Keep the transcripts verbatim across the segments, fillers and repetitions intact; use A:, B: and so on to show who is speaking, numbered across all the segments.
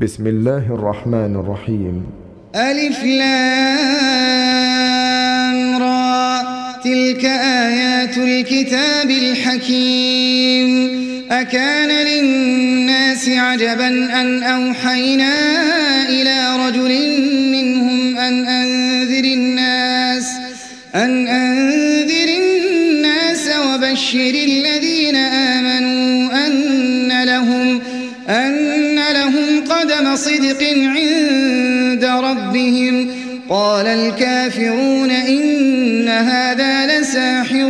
A: بسم الله الرحمن الرحيم.
B: ألف لام را، تلك آيات الكتاب الحكيم. أكان للناس عجبا أن أوحينا إلى رجل منهم أن أنذر الناس أن أنذر الناس وبشر الذين آمنوا أن لهم أن لهم قدم صدق عند ربهم. قال الكافرون إن هذا لساحر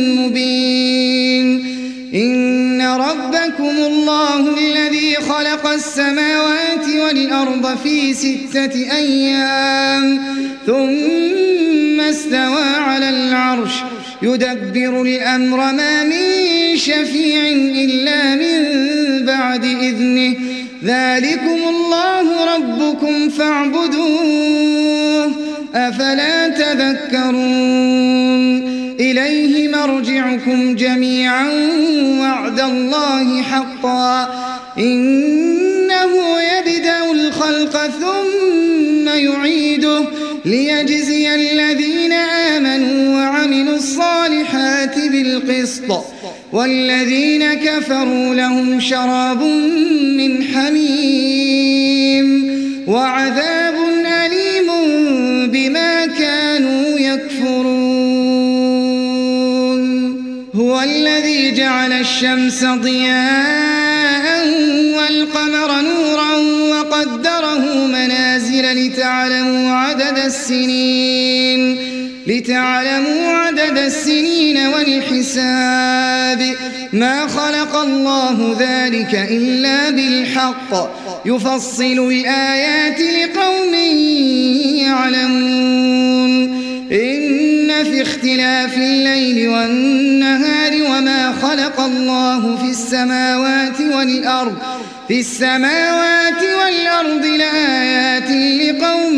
B: مبين. إن ربكم الله الذي خلق السماوات والأرض في ستة أيام ثم استوى على العرش يدبر الأمر ما من شفيع إلا من بعد إذنه. ذلكم الله ربكم فاعبدوه أفلا تذكرون. إليه مرجعكم جميعا وعد الله حقا إنه يبدأ الخلق ثم يعيده ليجزي الذين آمنوا وعملوا الصالحات بالقسط والذين كفروا لهم شراب من حميم وعذاب أليم بما كانوا يكفرون. هو الذي جعل الشمس ضياء والقمر نورا وقدره منازل لتعلموا عدد السنين لتعلموا عدد السنين والحساب. ما خلق الله ذلك إلا بالحق يفصل الآيات لقوم يعلمون. إن في اختلاف الليل والنهار وما خلق الله في السماوات والأرض في السماوات والأرض لآيات لقوم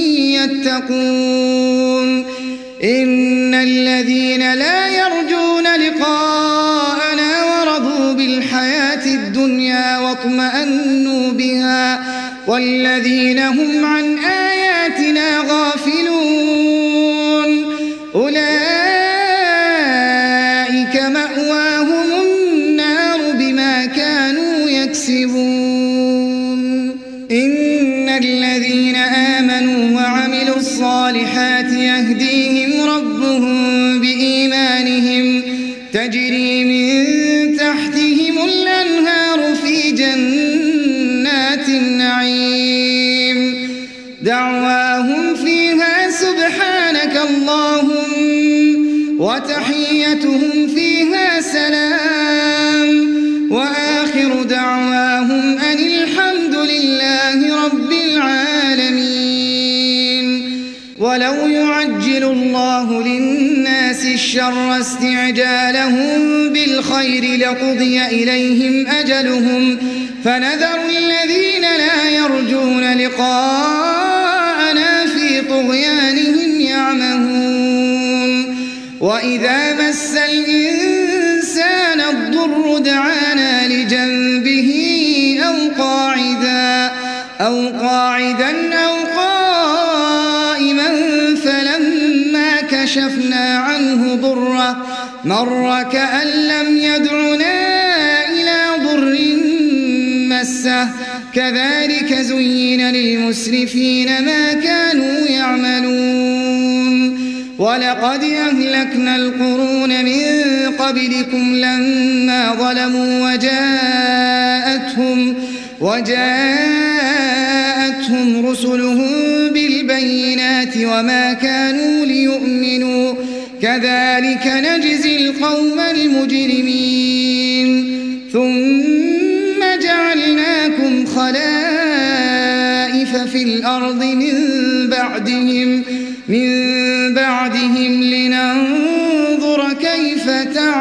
B: يتقون. إن الذين لا يرجون لقاءنا ورضوا بالحياة الدنيا واطمأنوا بها والذين هم عن آياتنا غافلون أولئك مأواهم النار بما كانوا يكسبون. إن الذين آمنوا وعملوا الصالحات يهديهم ربهم بإيمانهم تجري من تحتهم الأنهار في جنات النعيم. دعواهم فيها سبحانك اللهم وتحيتهم فيها سلام وآخر دعواهم أن الحمد لله رب العالمين. ولو يعجل الله للناس الشر استعجالهم بالخير لقضي إليهم أجلهم فنذر الذين لا يرجون لقاءنا في طغيانهم يعمهون. وإذا مس الإنسان الضر دعانا لجنبه أو قاعدا أو قاعدا أو قائما فلما كشفنا عنه ضره مر كأن لم يدعنا إلى ضر مسه. كذلك زين للمسرفين ما كانوا يعملون. ولقد أهلكنا القرون من قبلكم لما ظلموا وجاءتهم وجاءتهم رسلهم بالبينات وما كانوا ليؤمنوا كذلك نجزي القوم المجرمين. ثم جعلناكم خلائف في الأرض من بعدهم من بعدهم لننظر كيف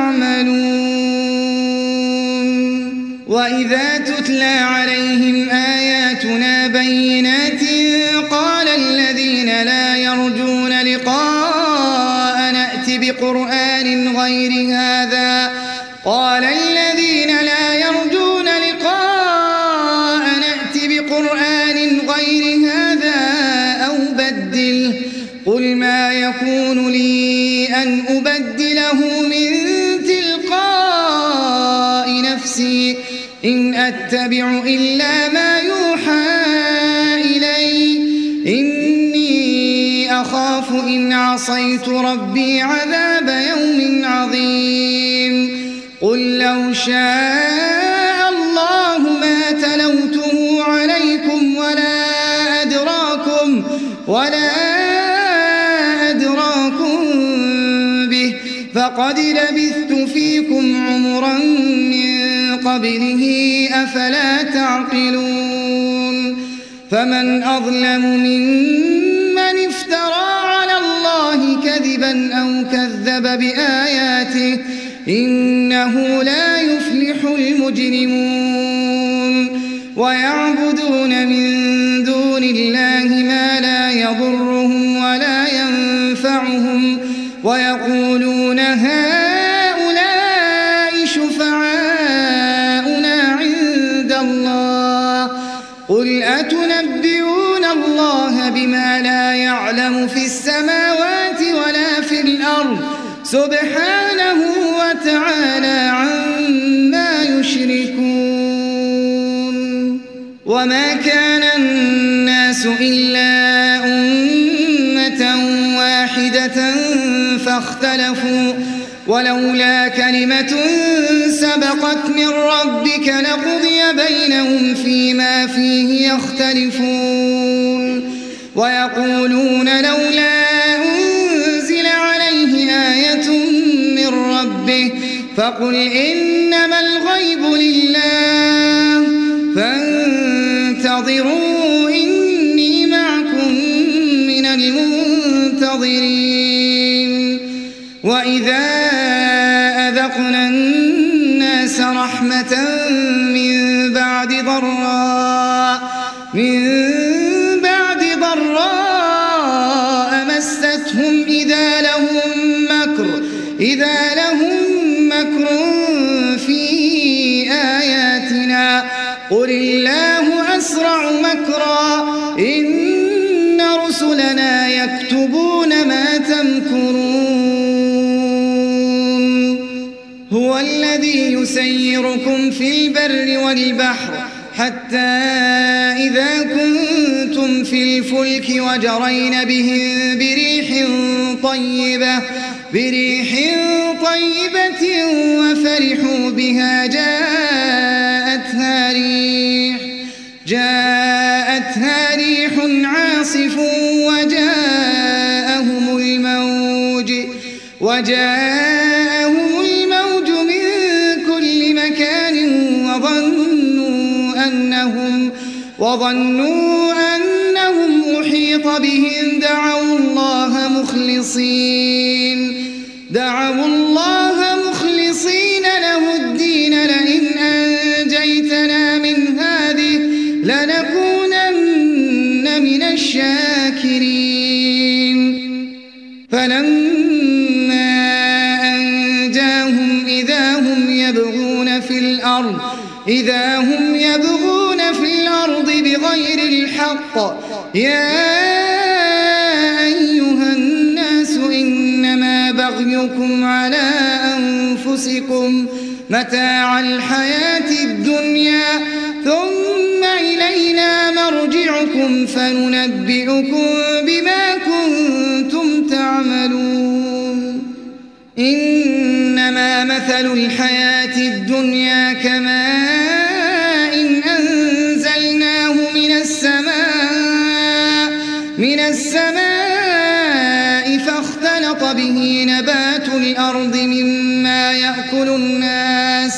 B: تعملون. وإذا تتلى عليهم آياتنا بينات قال الذين لا يرجون لقاء نأت بقرآن غير هذا قال الذين لا يرجون لقاء نأت بقرآن بقرآن غير هذا أو بدله قل ما يكون لي أن أبدله من تلقاء نفسي إن أتبع إلا ما يوحى إلي إني أخاف إن عصيت ربي عذاب يوم عظيم قل لو شاء الله ما تلوته عليكم ولا أدراكم ولا أدراكم به فقد لبثت فيكم عمرا من قبله أفلا تعقلون فمن أظلم ممن افترى على الله كذبا أو كذب بآياته إنه لا يفلح المجرمون ويعبدون من دون الله ما لا يضرهم ولا ينفعهم ويقولون هؤلاء شفعاؤنا عند الله قل أتنبئون الله بما لا يعلم في السماوات ولا في الأرض سبحانه وتعالى عما يشركون وما كان الناس إلا أمة واحدة فاختلفوا ولولا كلمة سبقت من ربك لقضي بينهم فيما فيه يختلفون ويقولون لولا أنزل عليه آية من ربه فقل إنما الغيب لله فانتظروا إني معكم من المنتظرين وإذا أذقنا الناس رحمة من بعد ضراء من بعد ضراء مستهم إذا لهم مكر إذا لهم مكر في آياتنا قل الله أسرع مكرا إن رسلنا يكتبون ما تمكرون هو الذي يسيركم في البر والبحر حتى إذا كنتم في الفلك وجرين بهم بريح طيبة بريح طيبة وفرحوا بها جاءتها ريح جاءتها ريح عاصف وجاءهم الموج وجاءهم الموج من كل مكان وظنوا أنهم وظنوا أنهم أحيط بهم دعوا الله مخلصين دعوا الله مخلصين له الدين لئن أنجيتنا من هذه لنكونن من الشاكرين فلما أنجاهم إذا هم يبغون في الأرض إذا هم يبغون في الأرض بغير الحق يا أيها الناس إنما بغيكم على أنفسكم متاع الحياة الدنيا ثم إلينا مرجعكم فننبئكم بما كنتم تعملون إنما مثل الحياة الدنيا كماء إن أنزلناه من السماء من السماء فاختلط به نبات الأرض مما يأكل الناس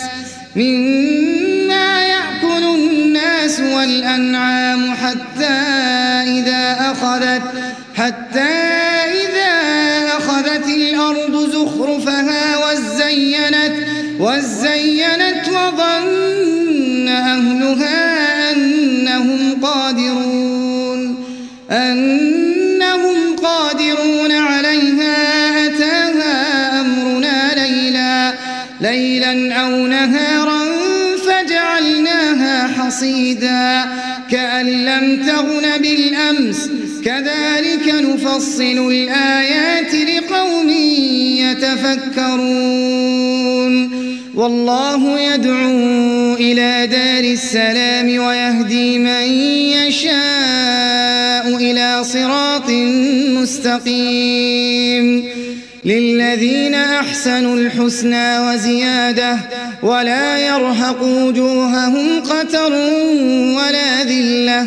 B: مما يأكل الناس والأنعام حتى إذا أخذت حتى إذا أخذت الأرض زخرفها وزينت وزينت وظن أهلها أنهم قادرون أنهم قادرون عليها أتاها أمرنا ليلا ليلا أو نهارا فجعلناها حصيدا كأن لم تغن بالأمس كذلك نفصل الآيات لقوم يتفكرون والله يدعو إلى دار السلام ويهدي من يشاء إلى صراط مستقيم للذين أحسنوا الحسنى وزيادة ولا يرهق وجوههم قتر ولا ذلة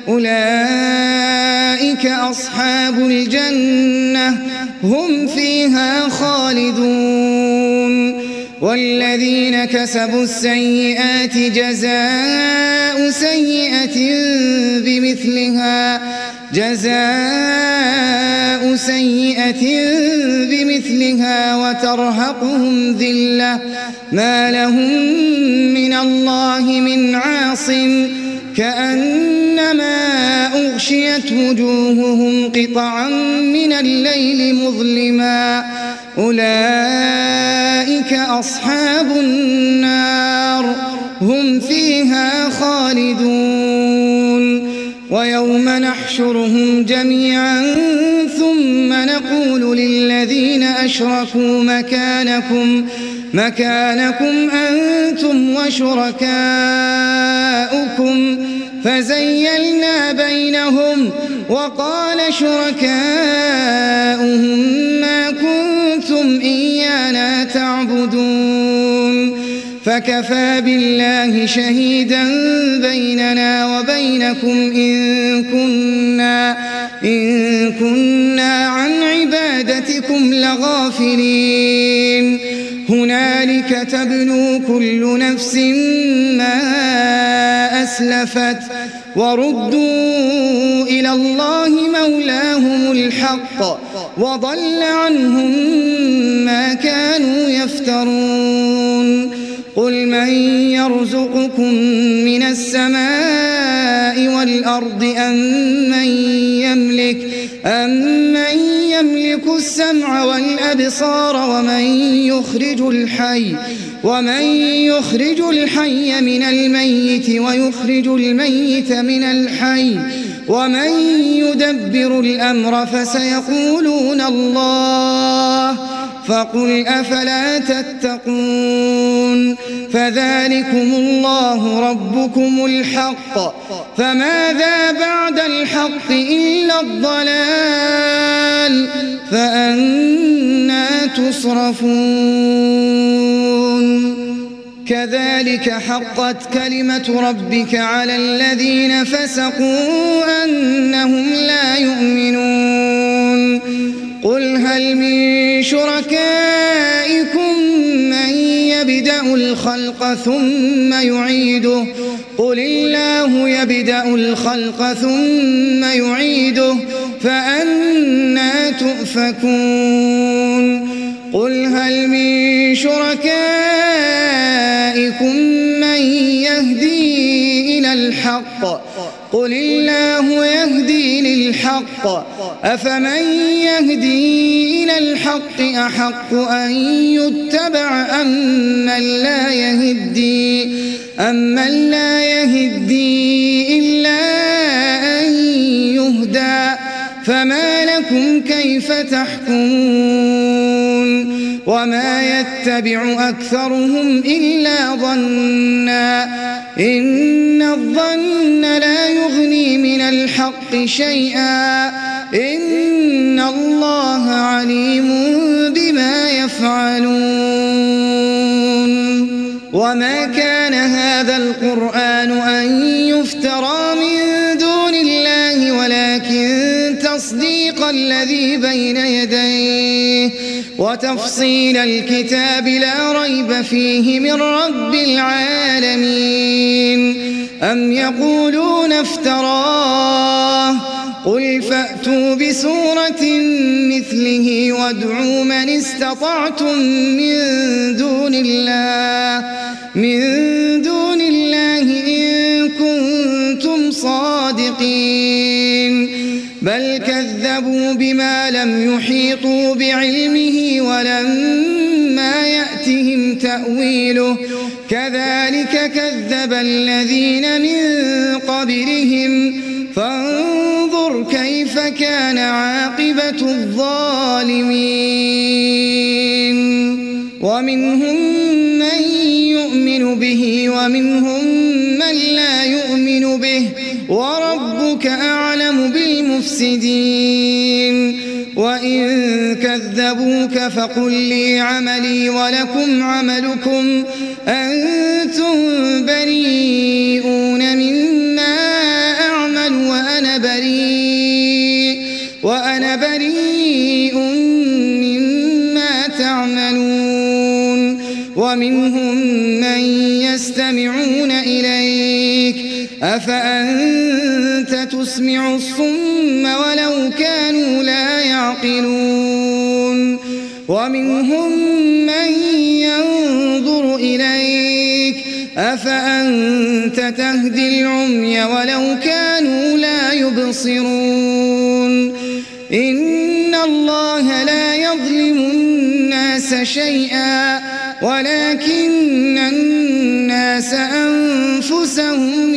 B: أولئك أصحاب الجنة هم فيها خالدون والذين كسبوا السيئات جزاء سيئة بمثلها جزاء سيئة بمثلها وترهقهم ذلة ما لهم من الله من عاصم كأنما أغشيت وجوههم قطعا من الليل مظلما أولئك أصحاب النار هم فيها خالدون ويوم نحشرهم جميعا ثم نقول للذين أشركوا مكانكم مكانكم أنتم وشركاؤكم فزيلنا بينهم وقال شركاؤهم ما كنتم إيانا تعبدون فكفى بالله شهيدا بيننا وبينكم إن كنا, إن كنا عن عبادتكم لغافلين هنالك تبلو كل نفس ما أسلفت وردوا إلى الله مولاهم الحق وضل عنهم ما كانوا يفترون قل من يرزقكم من السماء والأرض أم من يملك أمن يملك السمع والأبصار ومن يخرج الحي ومن يخرج الحي من الميت ويخرج الميت من الحي ومن يدبر الأمر فسيقولون الله فقل أفلا تتقون فذلكم الله ربكم الحق فماذا بعد الحق إلا الضلال فأنى تصرفون كذلك حقت كلمة ربك على الذين فسقوا أنهم لا يؤمنون قل هل من شركائكم من يبدأ الخلق ثم يعيده قل الله يبدأ الخلق ثم يعيده فأنى تؤفكون قل هل من شركائكم من يهدي إلى الحق قل الله يهدي للحق أفمن يهدي إلى الحق أحق أن يتبع أمن لا يهدي أمن لا يهدي إلا أن يهدى فما لكم كيف تحكمون وما يتبع أكثرهم إلا ظنا إن الظن لا يغني من الحق شيئا إن الله عليم بما يفعلون وما كان هذا القرآن أن يفترى من دون الله ولكن تصديق الذي بين يديه وتفصيل الكتاب لا ريب فيه من رب العالمين أم يقولون افتراه قل فأتوا بسورة مثله وادعوا من استطعتم من دون الله من دون الله إن كنتم صادقين بل كذبوا بما لم يحيطوا بعلمه ولما يأتهم تأويله كذلك كذب الذين من قبلهم فانظر كيف كان عاقبة الظالمين. ومنهم من يؤمن به ومنهم من لا يؤمن به، وربك أعلم بالمفسدين. وإن كذبوك فقل لي عملي ولكم عملكم، أنتم بريئون مما أعمل وأنا بريء وأنا بريء مما تعملون. ومنهم من يستمعون إليك، أفأنت تسمع الصم ولو كانوا لا يعقلون. ومنهم من ينظر إليك، أفأنت تهدي العمي ولو كانوا لا يبصرون. إن الله لا يظلم الناس شيئا ولكن الناس أنفسهم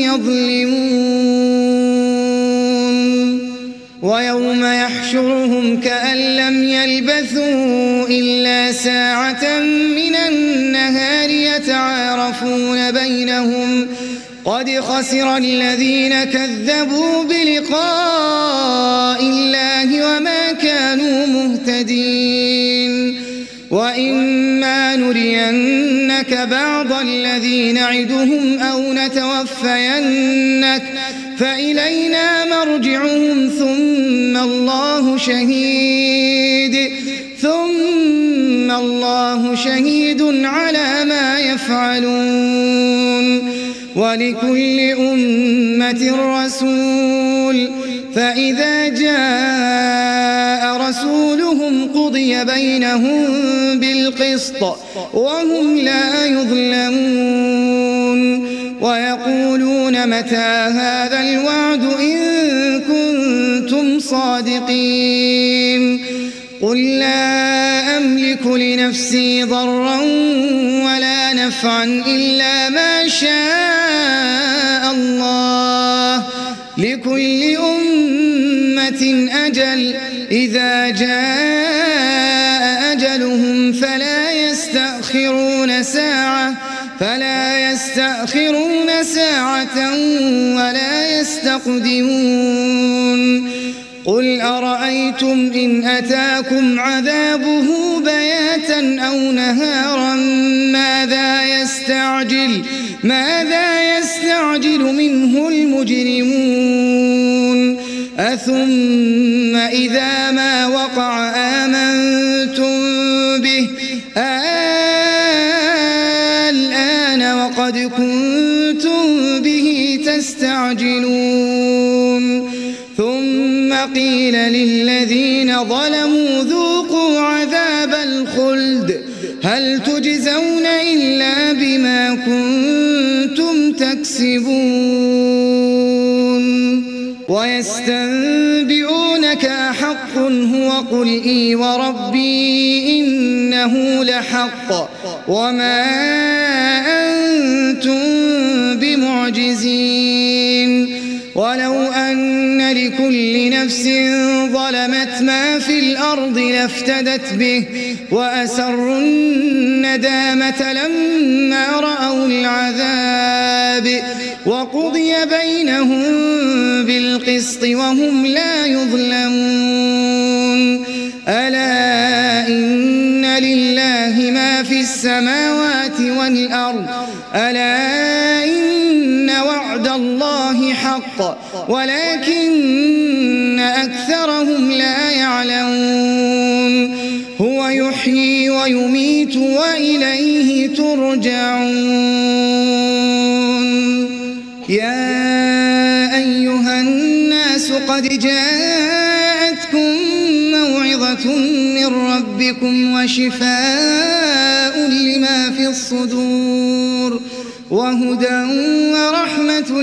B: يظلمون. ويوم يحشرهم كأن لم يلبثوا إلا ساعة من النهار يتعارفون بينهم قد خسر الذين كذبوا بلقاء الله وما كانوا مهتدين. وإما نرينك بعض الذي نعدهم أو نتوفينك فإلينا مرجعهم ثم الله شهيد ثم الله شهيد على ما يفعلون. ولكل أمة رسول، فإذا جاء رسولهم قضي بينهم بالقسط وهم لا يظلمون. ويقولون متى هذا الوعد إن كنتم صادقين. قل لا أملك لنفسي ضرا ولا نفعا إلا ما شاء الله، لكل أمة أجل، إذا جاء أجلهم فلا يستأخرون ساعة فلا يستأخرون ساعة ولا يستقدمون. قل أرأيتم إن أتاكم عذابه بياتا أو نهارا ماذا يستعجل ماذا يستعجل منه المجرمون. أثم إذا ما وقع آمنتم به الآن وقد كنتم به تستعجلون. ثم قيل للذين ظلموا ذوقوا عذاب الخلد هل تجزون إلا بما كنتم تكسبون. ويستنبئونك أحق هو قل إي وربي إنه لحق وما أنتم بمعجزين. ولو أن لكل نفس ظلمت ما في الأرض لافتدت به وأسروا الندامة لما رأوا العذاب وقضي بينهم بالقسط وهم لا يظلمون. ألا إن لله ما في السماوات والأرض ألا إن وعد الله حق ولكن أكثرهم لا يعلمون. هو يحيي ويميت وإليه ترجعون. يا أيها الناس قد جاءتكم موعظة من ربكم وشفاء لما في الصدور وهدى ورحمة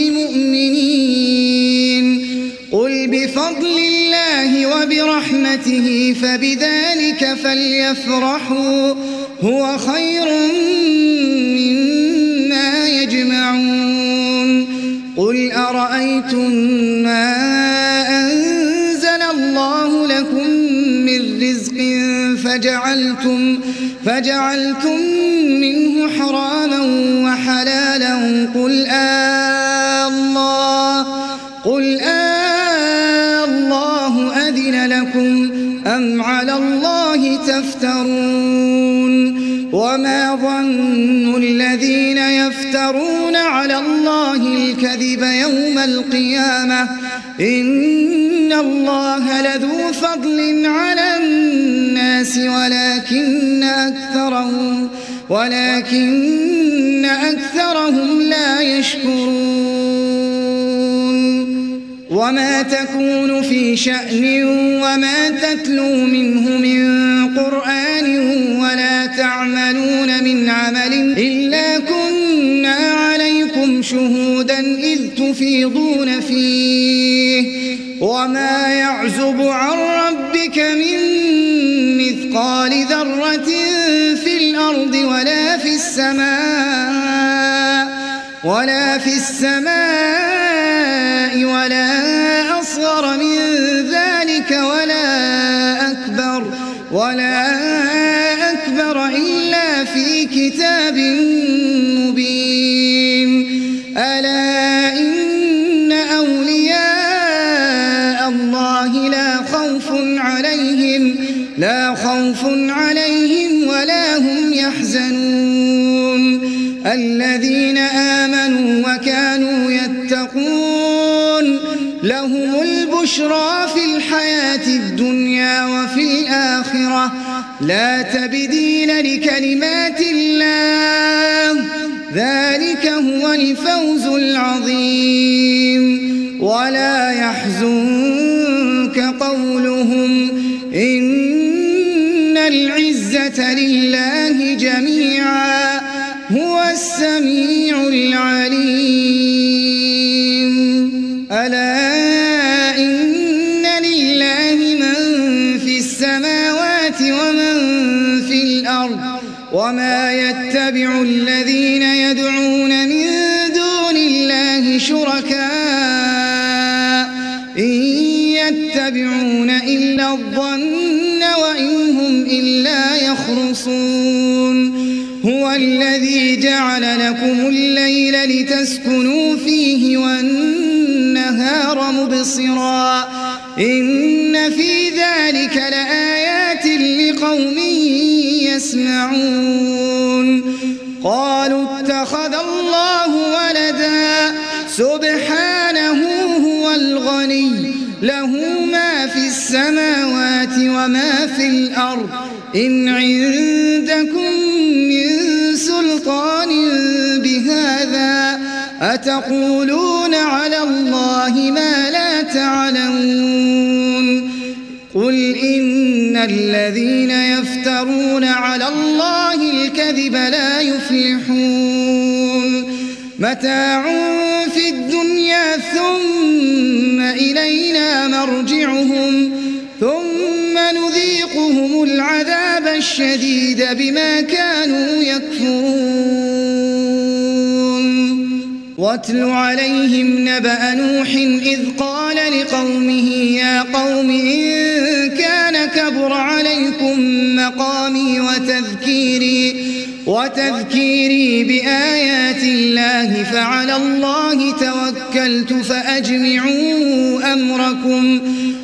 B: للمؤمنين. قل بفضل الله وبرحمته فبذلك فليفرحوا هو خير مما يجمعون. قل أرأيتم أفرأيتم ما أنزل الله لكم من رزق فجعلتم, فجعلتم منه حراما وحلالا قل آه الله, قل آه الله أذن لكم أم على الله تفترون وما ظن الذين يفترون على الله الكذب يوم القيامة إن الله لذو فضل على الناس ولكن أكثرهم, ولكن أكثرهم لا يشكرون وما تكون في شأن وما تتلو منه من قرآن ولا تعملون من عمل إلا كنا عليكم شهودا إذ تفيضون فيه وما يعزب عن ربك من مثقال ذرة في الأرض ولا في السماء ولا في السماء ولا أصغر من ذلك ولا أكبر ولا أكبر إلا في كتاب مبين ألا إن أولياء الله لا خوف عليهم لا خوف عليهم ولا هم يحزنون الذين آمنوا وكانوا يتقون لهم البشرى في الحياة الدنيا وفي الآخرة لا تبديل لكلمات الله ذلك هو الفوز العظيم ولا يحزنك قولهم إن العزة لله جميعا هو السميع العليم ألا إن لله من في السماوات ومن في الأرض وما يتبع الذين يدعون من دون الله شركاء إن يتبعون إلا الظن وإن هم إلا يخرصون هو الذي جعل لكم الليل لتسكنوا فيه والنهار مبصرا إن في ذلك لآيات لقوم يسمعون قالوا اتخذ الله ولدا سبحانه هو الغني له ما في السماوات وما في الأرض إن عندكم من سلطان بهذا أتقولون على الله ما لا تعلمون قل إن الذين يفترون على الله الكذب لا يفلحون متاع في الدنيا ثم إلينا مرجعهم ثم نذيقهم العذاب الشديد بما كانوا يكفرون واتل عليهم نبأ نوح إذ قال لقومه يا قوم إن كان كبر عليكم مقامي وتذكيري وتذكيري بآيات الله فعلى الله توكلت فأجمعوا أمركم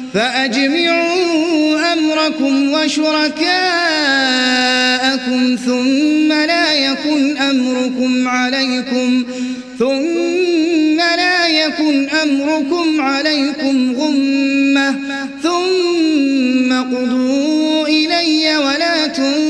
B: فأجمعوا أمركم وشركاءكم ثم لا يكن أمركم عليكم ثم لا يكن أمركم عليكم غمة ثم قضوا إلي ولا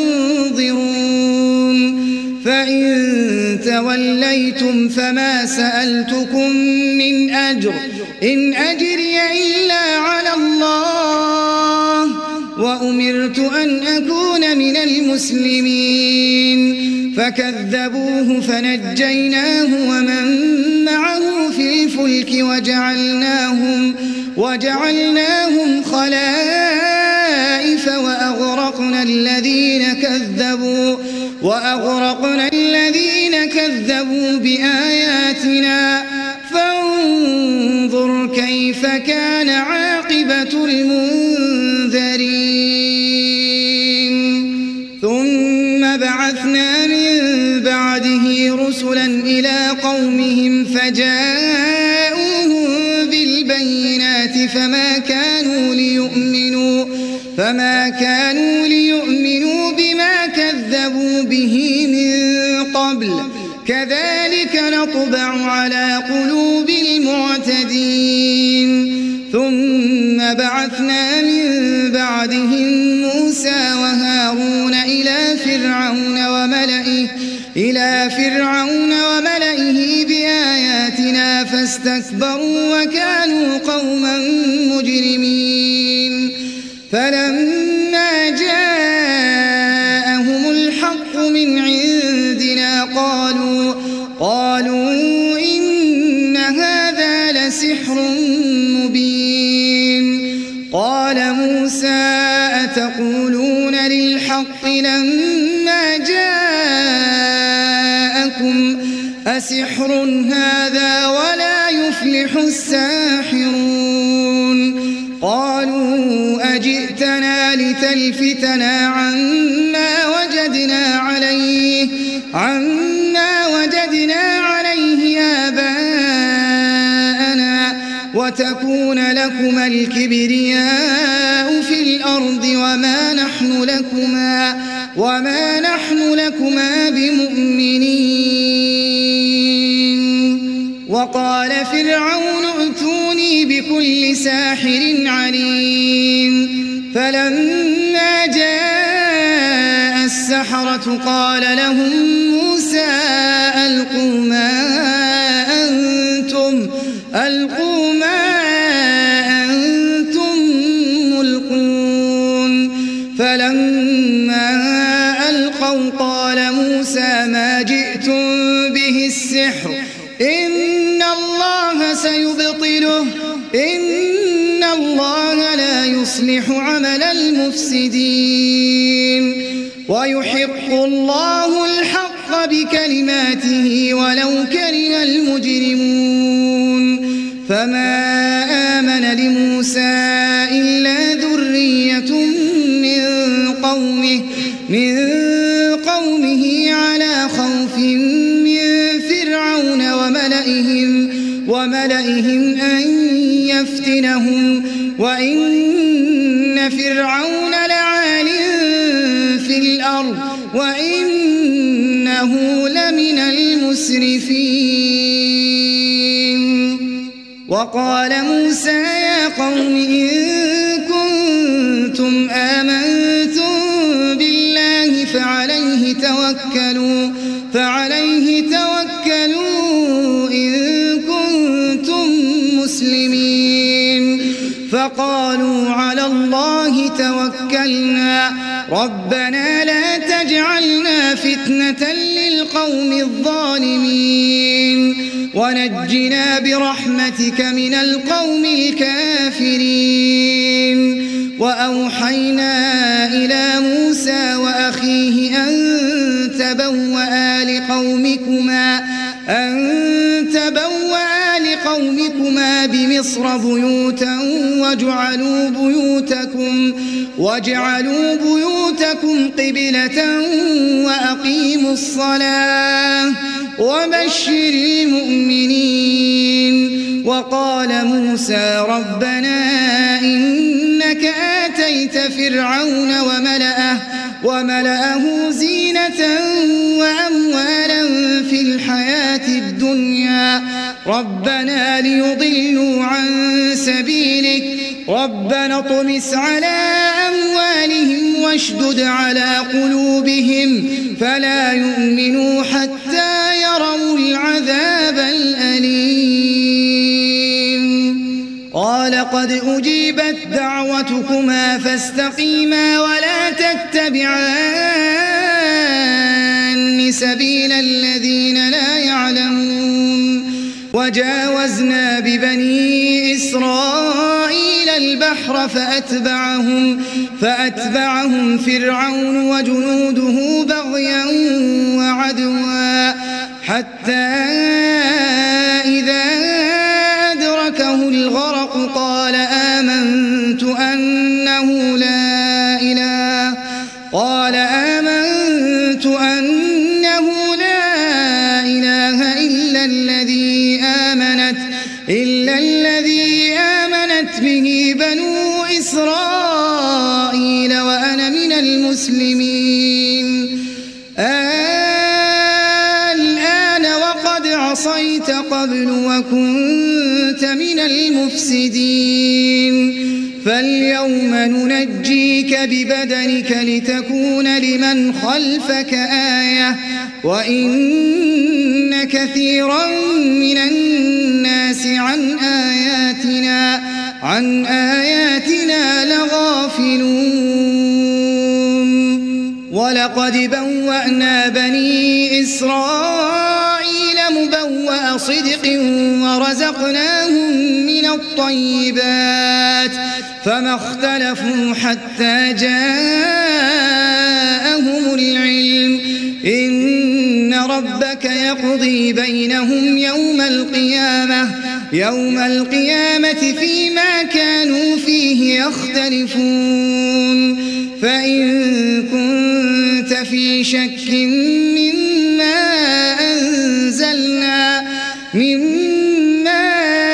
B: تنظرون فإن توليتم فما سألتكم من أجر إن أجري إلا على الله وأمرت أن أكون من المسلمين فكذبوه فنجيناه ومن معه في الفلك وجعلناهم, وجعلناهم خلائف وأغرقنا الذين كذبوا وأغرقنا الذين كذبوا بآياتنا فانظروا فانظر كيف كان عاقبة المنذرين ثم بعثنا من بعده رسلا إلى قومهم فجاءوهم بالبينات فما كانوا ليؤمنوا فما كانوا ليؤمنوا بما كذبوا به من قبل كذلك نطبع على قلوب المعتدين ثم بعثنا من بعدهم موسى وهارون إلى فرعون وملئه إلى فرعون وملئه بآياتنا فاستكبروا وكانوا قوما مجرمين فلما جاءهم الحق من عندنا قالوا قالوا إن هذا لسحر مبين قال موسى أتقولون للحق لما جاءكم أسحر هذا ولا يفلح الساحرون قالوا أجئتنا لتلفتنا عما وجدنا عليه عما وجدنا عليه آباءنا وتكون لكما الكبرياء في الأرض وما نحن لكما وما نحن لكما بمؤمنين وقال فرعون ائتوني بكل ساحر عليم فلما جاء السحرة قال لهم موسى ألقوا ما أنتم ألقوا ما أنتم ملقون فلما ألقوا قال موسى ما جئتم به السحر إن الله سيبطله إن الله لا يصلح عمل المفسدين ويحق الله الحق بكلماته ولو كره المجرمون فما آمن لموسى إلا ذرية من قومه من قومه على خوف من فرعون وملئهم وملئهم أن يفتنهم وإن فرعون لعال في الأرض وإنه لمن المسرفين وقال موسى يا قوم إن كنتم آمنتم بالله فعليه توكلوا فعليه توكلوا إن كنتم مسلمين فقالوا على الله توكلنا ربنا لا تجعلنا فتنة للقوم الظالمين ونجنا برحمتك من القوم الكافرين وأوحينا إلى موسى وأخيه أن تبوأ لقومكما أن تبوأ لقومكما بمصر بيوتا وجعلوا بيوتكم وجعلوا بيوتكم قبلة وأقيموا الصلاة وبشر المؤمنين وقال موسى ربنا إنك آتيت فرعون وملأه وملأه زينة وأموالا في الحياة الدنيا ربنا ليضلوا عن سبيلك ربنا اطمس على أموالهم واشدد على قلوبهم فلا يؤمنوا حتى يروا العذاب الأليم قال قد أجيبت دعوتكما فاستقيما ولا تتبعان سبيل الذين لا يعلمون وجاوزنا ببني إسرائيل البحر فأتبعهم, فأتبعهم فرعون وجنوده بغيا وعدوا حتى إذا أدركه قال آمنت أنه لا إله قال آمنت أنه لا إله إلا الذي آمنت إلا الذي آمنت به بنو إسرائيل وأنا من المسلمين. الآن وقد عصيت قبل وكنت من المفسدين فاليوم ننجيك ببدنك لتكون لمن خلفك آية وإن كثيرا من الناس عن آياتنا عن آياتنا لغافلون. ولقد بوأنا بني إسرائيل مبوأ صدق ورزقناهم من الطيبات فما اختلفوا حتى جاءهم العلم إن ربك يقضي بينهم يوم القيامة يوم القيامة فيما كانوا فيه يختلفون. فإن كنت في شك مما أنزلنا مما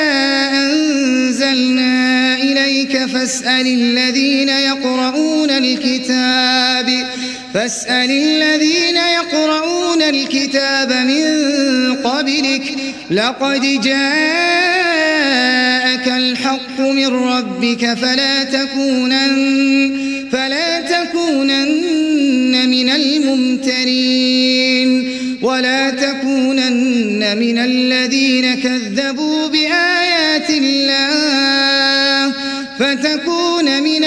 B: أنزلنا إليك فاسأل الذين يقرؤون الكتاب فاسأل الذين يقرؤون الكتاب من قبلك لقد جاءك الحق من ربك فلا تكونن فلا تكونن من الممترين ولا تكونن من الذين كذبوا بآيات الله فتكون من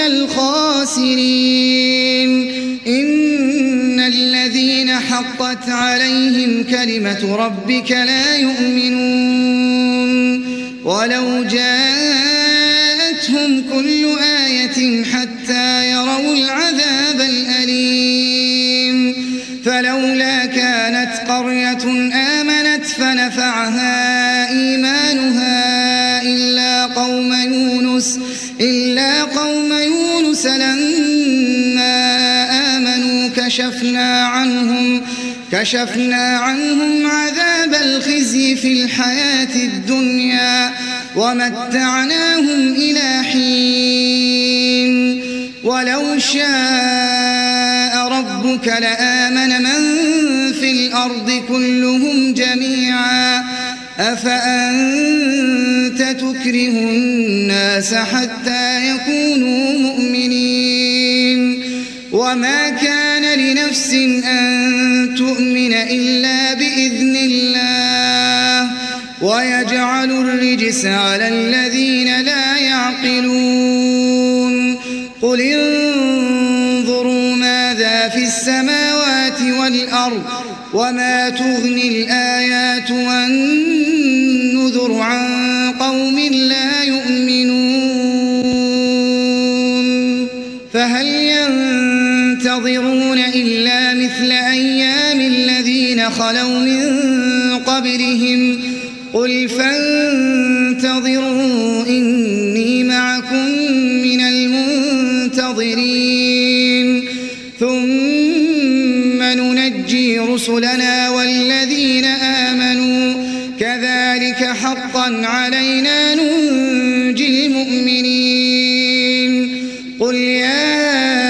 B: الخاسرين. إن الذين حقت عليهم كلمة ربك لا يؤمنون ولو جاءتهم كل آية حتى يروا العذاب الأليم. فلولا كانت قرية آمنت فنفعها إيمانها إلا قوم يونس إلا قوم يونس لما آمنوا كشفنا عنهم كشفنا عنهم عذاب الخزي في الحياة الدنيا ومتعناهم إلى حين. ولو شاء ربك لآمن من في الأرض كلهم جميعا أفأنت تكره الناس حتى يكونوا مؤمنين. وما كان لنفس أن تؤمن إلا بإذن الله ويجعل الرجس على الذين لا يعقلون. قل انظروا ماذا في السماوات والأرض وما تغني الآيات والنذر عن قوم لا يؤمنون. فهل ينتظرون إلا مثل أيام الذين خلوا من قبلهم قل فانتظروا إني معكم من المنتظرين ثم ننجي رسلنا والذين آمنوا كذلك حقا علينا ننجي المؤمنين. قل يا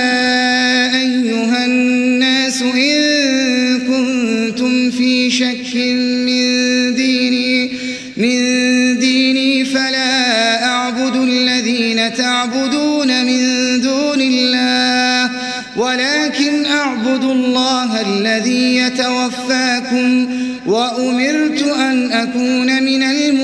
B: أيها الناس إن كنتم في شك من ديني من ديني فلا أعبد الذين تعبدون من دون الله ولكن أعبد الله الذي يتوفاكم وأمرت أن أكون من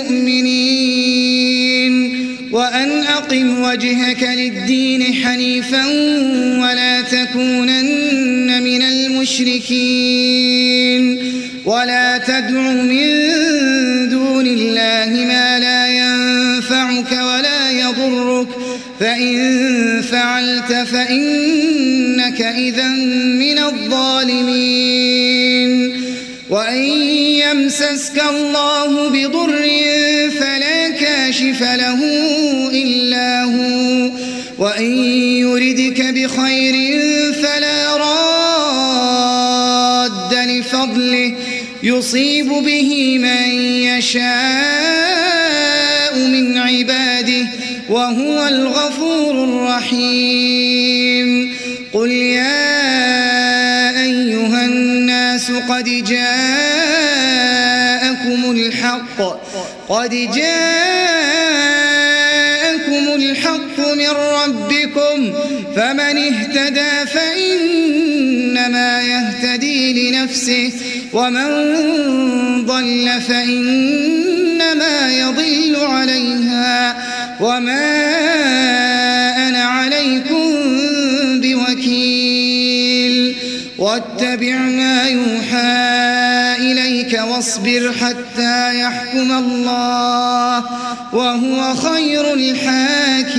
B: المؤمنين وأن أقم وجهك للدين حنيفا ولا تكونن من المشركين ولا تدع من دون الله ما لا ينفعك ولا يضرك فإن فعلت فإنك إذا من الظالمين. وإن يمسسك الله بضر فلا كاشف له إلا هو وإن يردك بخير فلا راد لفضله يصيب به من يشاء من عباده وهو الغفور الرحيم. قل يا أيها الناس قد جاءكم الحق قد جاءكم الحق من ربكم فمن اهتدى فإنما يهتدي لنفسه ومن ضل فإنما يضل عليها وما أنا عليكم بوكيل. واتبع ما يوحى إليك واصبر حتى يحكم الله وهو خير الحاكمين.